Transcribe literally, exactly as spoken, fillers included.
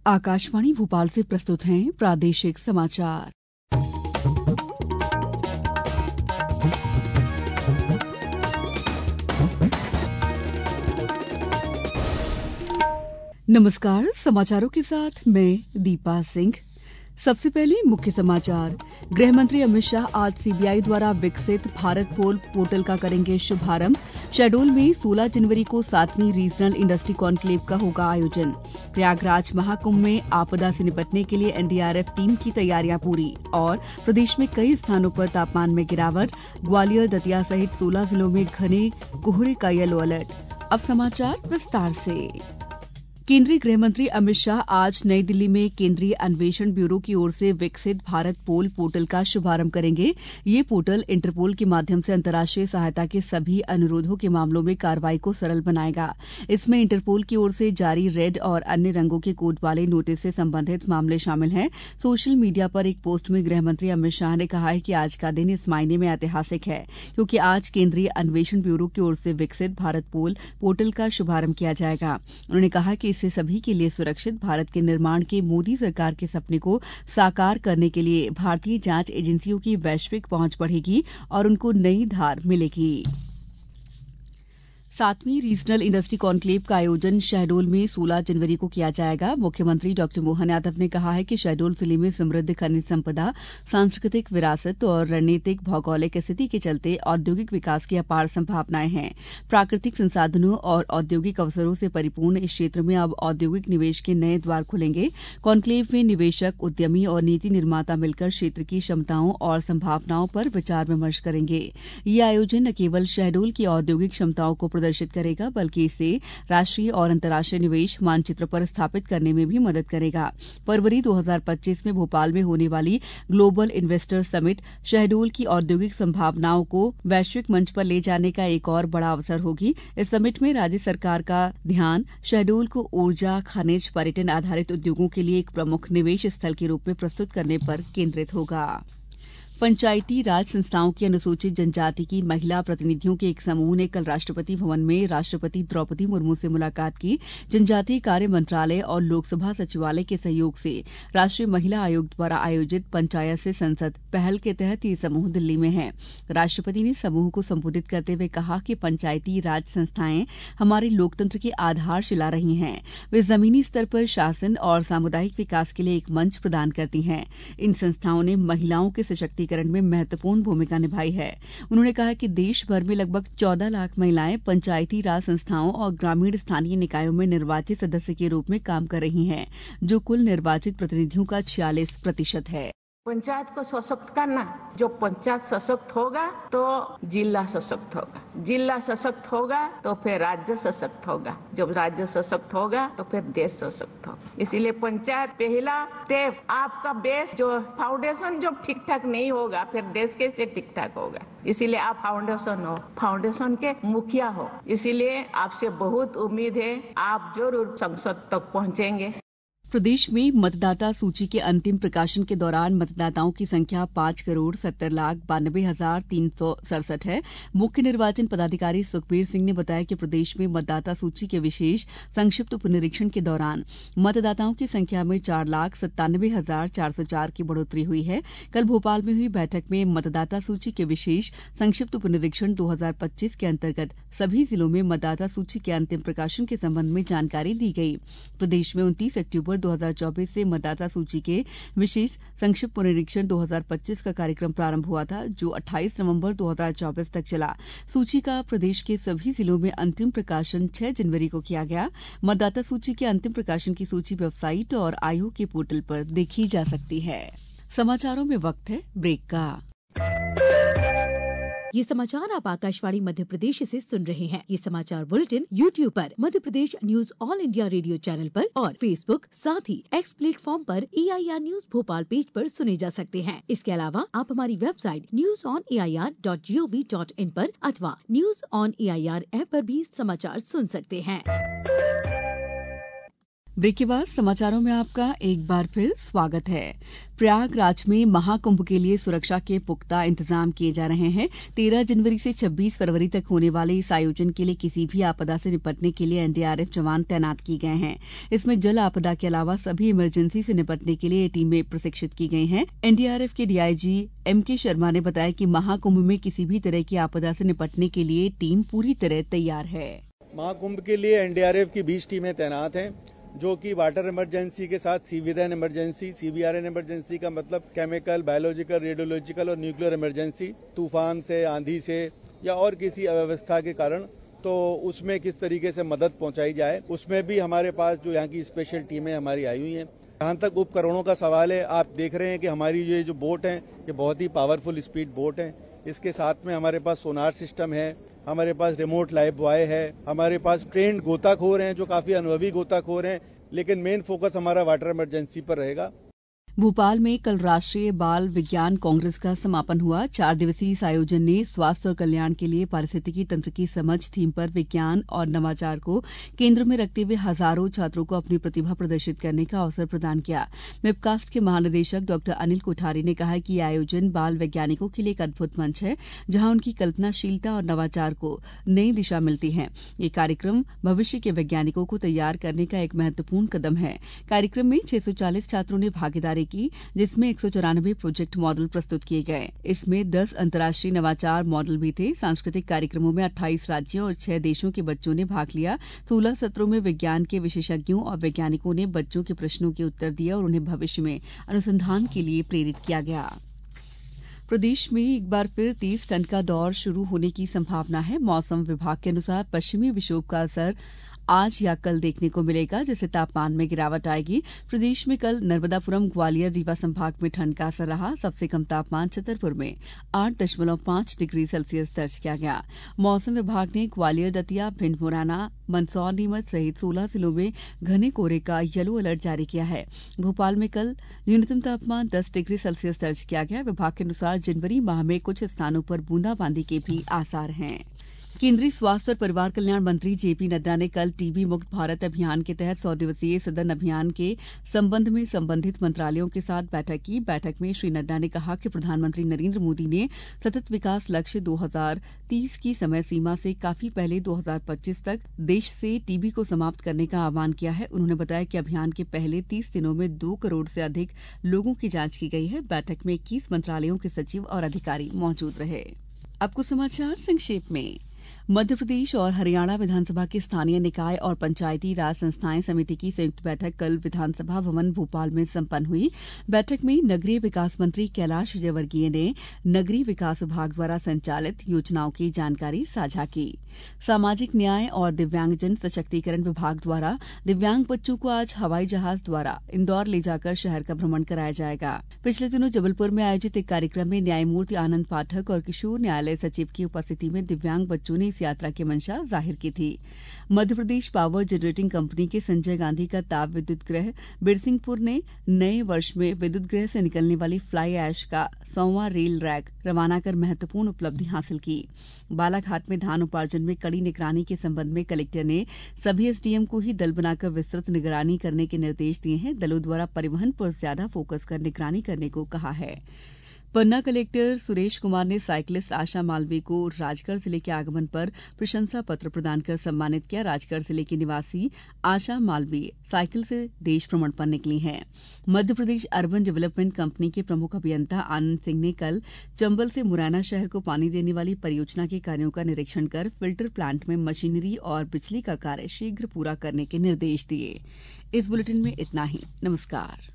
आकाशवाणी भोपाल से प्रस्तुत हैं प्रादेशिक समाचार। नमस्कार, समाचारों के साथ मैं दीपा सिंह। सबसे पहले मुख्य समाचार। गृह मंत्री अमित शाह आज सीबीआई द्वारा विकसित भारत पोल पोर्टल का करेंगे शुभारंभ। शहडोल में सोलह जनवरी को सातवीं रीजनल इंडस्ट्री कॉन्क्लेव का होगा आयोजन। प्रयागराज महाकुंभ में आपदा से निपटने के लिए एनडीआरएफ टीम की तैयारियां पूरी। और प्रदेश में कई स्थानों पर तापमान में गिरावट। ग्वालियर, दतिया सहित सोलह जिलों में घने कोहरे का येलो अलर्ट। अब समाचार विस्तार से। केंद्रीय गृह मंत्री अमित शाह आज नई दिल्ली में केंद्रीय अन्वेषण ब्यूरो की ओर से विकसित भारत पोल पोर्टल का शुभारंभ करेंगे। ये पोर्टल इंटरपोल के माध्यम से अंतर्राष्ट्रीय सहायता के सभी अनुरोधों के मामलों में कार्रवाई को सरल बनाएगा। इसमें इंटरपोल की ओर से जारी रेड और अन्य रंगों के कोड वाले नोटिस से संबंधित मामले शामिल हैं। सोशल मीडिया पर एक पोस्ट में गृह मंत्री अमित शाह ने कहा है कि आज का दिन इस मायने में ऐतिहासिक है, क्योंकि आज केंद्रीय अन्वेषण ब्यूरो की ओर से विकसित भारत पोल पोर्टल का शुभारंभ किया जाएगा। उन्होंने कहा कि इससे सभी के लिए सुरक्षित भारत के निर्माण के मोदी सरकार के सपने को साकार करने के लिए भारतीय जांच एजेंसियों की वैश्विक पहुंच बढ़ेगी और उनको नई धार मिलेगी। सातवीं रीजनल इंडस्ट्री कॉन्क्लेव का आयोजन शहडोल में सोलह जनवरी को किया जाएगा। मुख्यमंत्री डॉ मोहन यादव ने कहा है कि शहडोल जिले में समृद्ध खनिज संपदा, सांस्कृतिक विरासत और रणनीतिक भौगोलिक स्थिति के चलते औद्योगिक विकास की अपार संभावनाएं हैं। प्राकृतिक संसाधनों और औद्योगिक अवसरों से परिपूर्ण इस क्षेत्र में अब औद्योगिक निवेश के नए द्वार खुलेंगे। कॉन्क्लेव में निवेशक, उद्यमी और नीति निर्माता मिलकर क्षेत्र की क्षमताओं और संभावनाओं पर विचार विमर्श करेंगे। ये आयोजन न केवल शहडोल की औद्योगिक क्षमताओं को प्रदर्शित करेगा, बल्कि इसे राष्ट्रीय और अंतर्राष्ट्रीय निवेश मानचित्र पर स्थापित करने में भी मदद करेगा। फरवरी दो हज़ार पच्चीस में भोपाल में होने वाली ग्लोबल इन्वेस्टर्स समिट शहडोल की औद्योगिक संभावनाओं को वैश्विक मंच पर ले जाने का एक और बड़ा अवसर होगी। इस समिट में राज्य सरकार का ध्यान शहडोल को ऊर्जा, खनिज, पर्यटन आधारित उद्योगों के लिए एक प्रमुख निवेश स्थल के रूप में प्रस्तुत करने पर केंद्रित होगा। पंचायती राज संस्थाओं की अनुसूचित जनजाति की महिला प्रतिनिधियों के एक समूह ने कल राष्ट्रपति भवन में राष्ट्रपति द्रौपदी मुर्मू से मुलाकात की। जनजातीय कार्य मंत्रालय और लोकसभा सचिवालय के सहयोग से राष्ट्रीय महिला आयोग द्वारा आयोजित पंचायत से संसद पहल के तहत ये समूह दिल्ली में है। राष्ट्रपति ने समूह को संबोधित करते हुए कहा कि पंचायती राज संस्थाएं हमारे लोकतंत्र की आधारशिला रही हैं। वे जमीनी स्तर पर शासन और सामुदायिक विकास के लिए एक मंच प्रदान करती हैं। इन संस्थाओं ने महिलाओं के सशक्तिकरण में महत्वपूर्ण भूमिका निभाई है। उन्होंने कहा कि देश भर में लगभग चौदह लाख महिलाएं पंचायती राज संस्थाओं और ग्रामीण स्थानीय निकायों में निर्वाचित सदस्य के रूप में काम कर रही हैं, जो कुल निर्वाचित प्रतिनिधियों का छियालीस प्रतिशत है। पंचायत को सशक्त करना, जो पंचायत सशक्त होगा तो जिला सशक्त होगा, जिला सशक्त होगा तो फिर राज्य सशक्त होगा, जब राज्य सशक्त होगा तो फिर देश सशक्त होगा। इसीलिए पंचायत पहला स्टेप। आपका बेस जो फाउंडेशन जब ठीक ठाक नहीं होगा फिर देश कैसे ठीक ठाक होगा। इसीलिए आप फाउंडेशन हो, फाउंडेशन के मुखिया हो। इसीलिए आपसे बहुत उम्मीद है, आप जरूर संसद तक पहुँचेंगे। प्रदेश में मतदाता सूची के अंतिम प्रकाशन के दौरान मतदाताओं की संख्या पांच करोड़ सत्तर लाख बानबे हजार तीन सौ सड़सठ है। मुख्य निर्वाचन पदाधिकारी सुखबीर सिंह ने बताया कि प्रदेश में मतदाता सूची के विशेष संक्षिप्त पुनरीक्षण के दौरान मतदाताओं की संख्या में चार लाख सत्तानबे हजार चार सौ चार की बढ़ोतरी हुई है। कल भोपाल में हुई बैठक में मतदाता सूची के विशेष संक्षिप्त पुनरीक्षण दो हजार पच्चीस के अंतर्गत सभी जिलों में मतदाता सूची के अंतिम प्रकाशन के संबंध में जानकारी दी गई। प्रदेश में उनतीस अक्टूबर दो हज़ार चौबीस से मतदाता सूची के विशेष संक्षिप्त पुनरीक्षण दो हज़ार पच्चीस का कार्यक्रम प्रारंभ हुआ था, जो अट्ठाईस नवंबर दो हज़ार चौबीस तक चला। सूची का प्रदेश के सभी जिलों में अंतिम प्रकाशन छह जनवरी को किया गया। मतदाता सूची के अंतिम प्रकाशन की सूची वेबसाइट और आयोग के पोर्टल पर देखी जा सकती है। समाचारों में वक्त है ब्रेक का। ये समाचार आप आकाशवाणी मध्य प्रदेश से सुन रहे हैं। ये समाचार बुलेटिन यूट्यूब पर Madhya Pradesh news All India Radio channel पर और फेसबुक साथ ही एक्स प्लेटफॉर्म पर A I R news Bhopal page पर सुने जा सकते हैं। इसके अलावा आप हमारी website news on A I R dot G O V dot in पर अथवा news on A I R app पर भी समाचार सुन सकते हैं। ब्रेक के बाद समाचारों में आपका एक बार फिर स्वागत है। प्रयागराज में महाकुंभ के लिए सुरक्षा के पुख्ता इंतजाम किए जा रहे हैं। तेरह जनवरी से छब्बीस फरवरी तक होने वाले इस आयोजन के लिए किसी भी आपदा से निपटने के लिए एनडीआरएफ जवान तैनात किए गए हैं। इसमें जल आपदा के अलावा सभी इमरजेंसी से निपटने के लिए टीमें प्रशिक्षित की गई हैं। एनडीआरएफ के डीआईजी एम के शर्मा ने बताया कि महाकुंभ में किसी भी तरह की आपदा से निपटने के लिए टीम पूरी तरह तैयार है। महाकुंभ के लिए एनडीआरएफ की बीस टीमें तैनात हैं, जो कि वाटर इमरजेंसी के साथ सिविलियन इमरजेंसी, सीबीआरएन इमरजेंसी का मतलब केमिकल, बायोलॉजिकल, रेडियोलॉजिकल और न्यूक्लियर इमरजेंसी, तूफान से, आंधी से या और किसी अव्यवस्था के कारण, तो उसमें किस तरीके से मदद पहुंचाई जाए, उसमें भी हमारे पास जो यहाँ की स्पेशल टीमें हमारी आई हुई हैं। जहाँ तक उपकरणों का सवाल है, आप देख रहे हैं कि हमारी ये जो बोट है ये बहुत ही पावरफुल स्पीड बोट है। इसके साथ में हमारे पास सोनार सिस्टम है, हमारे पास रिमोट लाइव बॉय है, हमारे पास ट्रेंड गोताखोर हैं जो काफी अनुभवी गोताखोर हैं, लेकिन मेन फोकस हमारा वाटर इमरजेंसी पर रहेगा। भोपाल में कल राष्ट्रीय बाल विज्ञान कांग्रेस का समापन हुआ। चार दिवसीय इस आयोजन ने स्वास्थ्य और कल्याण के लिए पारिस्थितिकी तंत्र की समझ थीम पर विज्ञान और नवाचार को केंद्र में रखते हुए हजारों छात्रों को अपनी प्रतिभा प्रदर्शित करने का अवसर प्रदान किया। वेबकास्ट के महानिदेशक डॉक्टर अनिल कोठारी ने कहा कि यह आयोजन बाल वैज्ञानिकों के लिए एक अद्भुत मंच है, जहां उनकी कल्पनाशीलता और नवाचार को नई दिशा मिलती है। ये कार्यक्रम भविष्य के वैज्ञानिकों को तैयार करने का एक महत्वपूर्ण कदम है। कार्यक्रम में छह सौ चालीस छात्रों ने भागीदारी की, जिसमें एक सौ चौरानवे प्रोजेक्ट मॉडल प्रस्तुत किए गए। इसमें दस अंतर्राष्ट्रीय नवाचार मॉडल भी थे। सांस्कृतिक कार्यक्रमों में अट्ठाईस राज्यों और छह देशों के बच्चों ने भाग लिया। सोलह सत्रों में विज्ञान के विशेषज्ञों और वैज्ञानिकों ने बच्चों के प्रश्नों के उत्तर दिए और उन्हें भविष्य में अनुसंधान के लिए प्रेरित किया गया। प्रदेश में एक बार फिर तेज ठंड का दौर शुरू होने की संभावना है। मौसम विभाग के अनुसार पश्चिमी विक्षोभ का असर आज या कल देखने को मिलेगा, जिससे तापमान में गिरावट आएगी। प्रदेश में कल नर्मदापुरम, ग्वालियर, रीवा संभाग में ठंड का असर रहा। सबसे कम तापमान छतरपुर में आठ दशमलव पांच डिग्री सेल्सियस दर्ज किया गया। मौसम विभाग ने ग्वालियर, दतिया, भिंड, मुरैना, मंदसौर, नीमच सहित सोलह जिलों में घने कोहरे का येलो अलर्ट जारी किया है। भोपाल में कल न्यूनतम तापमान दस डिग्री सेल्सियस दर्ज किया गया। विभाग के अनुसार जनवरी माह में कुछ स्थानों पर बूंदाबांदी के भी आसार हैं। केंद्रीय स्वास्थ्य और परिवार कल्याण मंत्री जेपी नड्डा ने कल टीबी मुक्त भारत अभियान के तहत सौ दिवसीय सदन अभियान के संबंध में संबंधित मंत्रालयों के साथ बैठक की। बैठक में श्री नड्डा ने कहा कि प्रधानमंत्री नरेंद्र मोदी ने सतत विकास लक्ष्य दो हज़ार तीस की समय सीमा से काफी पहले दो हज़ार पच्चीस तक देश से टीबी को समाप्त करने का आह्वान किया है। उन्होंने बताया कि अभियान के पहले तीस दिनों में दो करोड़ से अधिक लोगों की जांच की गई है। बैठक में इक्कीस मंत्रालयों के सचिव और अधिकारी मौजूद रहे। अब कुछ समाचार संक्षेप में। मध्य प्रदेश और हरियाणा विधानसभा के स्थानीय निकाय और पंचायती राज संस्थाएं समिति की संयुक्त बैठक कल विधानसभा भवन भोपाल में संपन्न हुई। बैठक में नगरीय विकास मंत्री कैलाश विजयवर्गीय ने नगरीय विकास विभाग द्वारा संचालित योजनाओं की जानकारी साझा की। सामाजिक न्याय और दिव्यांगजन सशक्तिकरण विभाग द्वारा दिव्यांग बच्चों को आज हवाई जहाज द्वारा इंदौर ले जाकर शहर का भ्रमण कराया जाएगा। पिछले दिनों जबलपुर में आयोजित एक कार्यक्रम में न्यायमूर्ति आनंद पाठक और किशोर न्यायालय सचिव की उपस्थिति में दिव्यांग बच्चों ने इस यात्रा की मंशा जाहिर की थी। मध्यप्रदेश पावर जनरेटिंग कंपनी के संजय गांधी का ताप विद्युत गृह बिरसिंहपुर ने नए वर्ष में विद्युत गृह से निकलने वाली फ्लाई ऐश का सौवां रेल रैक रवाना कर महत्वपूर्ण उपलब्धि हासिल की। बालाघाट में धान उपार्जन में कड़ी निगरानी के संबंध में कलेक्टर ने सभी एसडीएम को ही दल बनाकर विस्तृत निगरानी करने के निर्देश दिए हैं। दलों द्वारा परिवहन पर ज्यादा फोकस कर निगरानी करने को कहा है। पन्ना कलेक्टर सुरेश कुमार ने साइकिलिस्ट आशा मालवीय को राजगढ़ जिले के आगमन पर प्रशंसा पत्र प्रदान कर सम्मानित किया। राजगढ़ जिले की निवासी आशा मालवीय साइकिल से देश भ्रमण पर निकली हैं। Madhya Pradesh urban development company के प्रमुख अभियंता आनंद सिंह ने कल चंबल से मुरैना शहर को पानी देने वाली परियोजना के कार्यों का निरीक्षण कर फिल्टर प्लांट में मशीनरी और बिजली का कार्य शीघ्र पूरा करने के निर्देश दिए। इस बुलेटिन में इतना ही। नमस्कार।